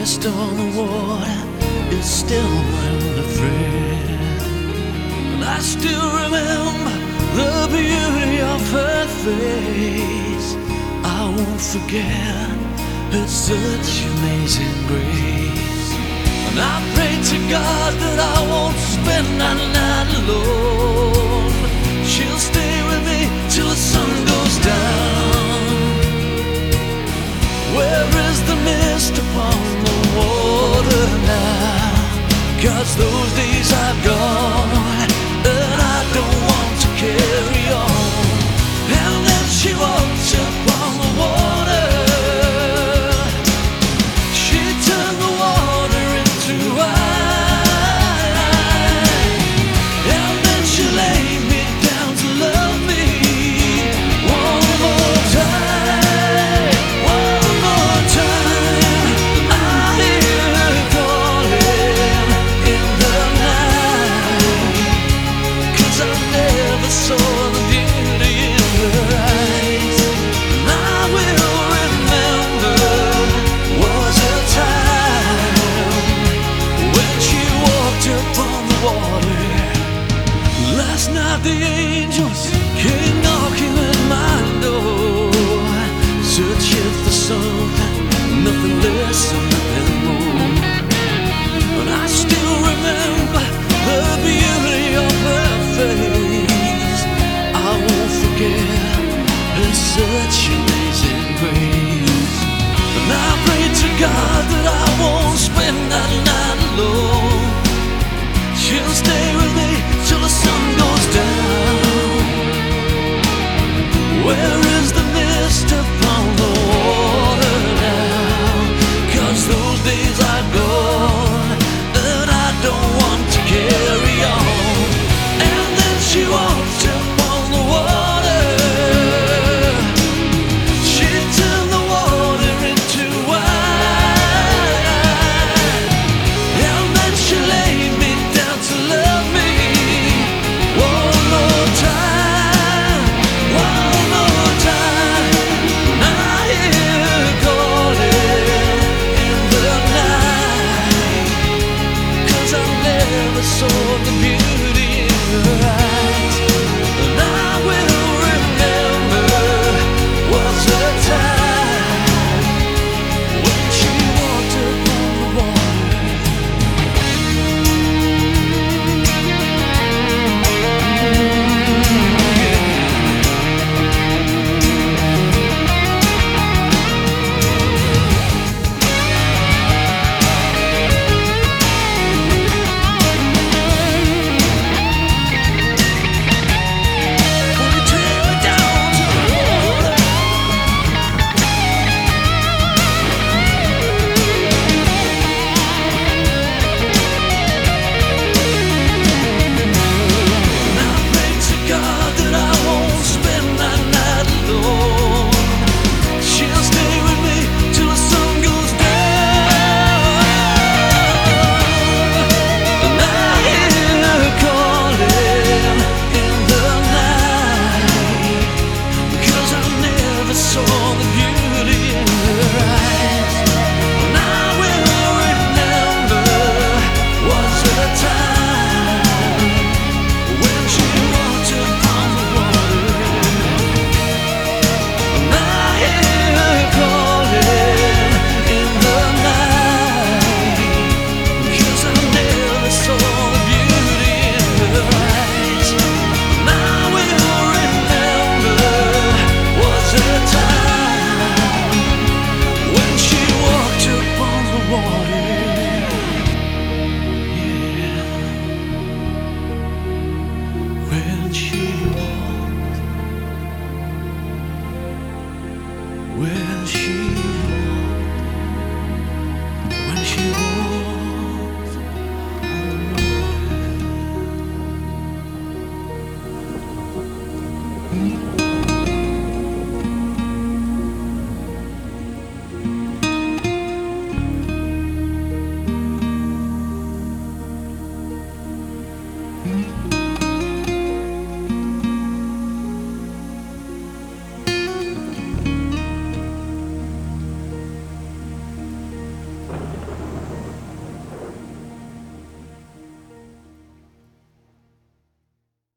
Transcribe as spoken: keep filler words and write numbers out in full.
mist on the water is still my only friend. And I still remember the beauty of her face. I won't forget her such amazing grace. And I pray to God that I won't spend that night alone. She'll stay with me till the sun goes down. Where is the mist upon the water now? 'Cause those days are gone, and I don't want to carry on. And then she walked upon the water. She turned the water into wine. And then she laid me down to love me one more time. One more time. I hear her calling in the night. 'Cause I never saw the beauty in her eyes. And I will remember was a time when she walked upon the water. Last night the angels came knocking at my door, searching for something, nothing less and nothing more. But I still remember the beauty of her face. I won't forget her such amazing grace. And I pray to God that I won't spend that night alone. She'll stay with me till the sun goes down. Where is the mist upon the water now? 'Cause those days are gone, and I don't want to carry on. And then she walked upon the water. She turned the water into wine. And then she laid me down to love me one more time. One more time. I hear her calling in the night. 'Cause I never saw the beauty in her eyes. And I will remember was a time when she walked upon the water. Will you take me down to the water? And I pray to God that I won't spend that night alone. She'll stay with me till the sun goes down. And I hear her calling in the night. 'Cause I never saw the beauty in her eyes. And I will remember was a time when she walked upon the water. And I hear her calling in the night. 'Cause I never saw the beauty in her eyes. And I will remember was a time when she walked upon the water. Yeah. When she walked, when she